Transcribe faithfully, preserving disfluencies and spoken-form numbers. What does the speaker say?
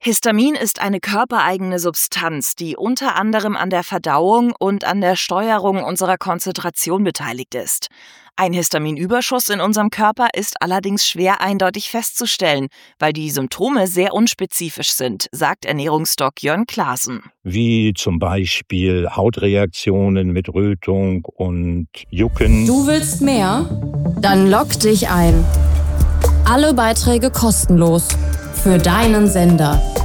Histamin ist eine körpereigene Substanz, die unter anderem an der Verdauung und an der Steuerung unserer Konzentration beteiligt ist. Ein Histaminüberschuss in unserem Körper ist allerdings schwer eindeutig festzustellen, weil die Symptome sehr unspezifisch sind, sagt Ernährungsdoc Jörn Klaasen. Wie zum Beispiel Hautreaktionen mit Rötung und Jucken. Du willst mehr? Dann log dich ein. Alle Beiträge kostenlos. Für deinen Sender.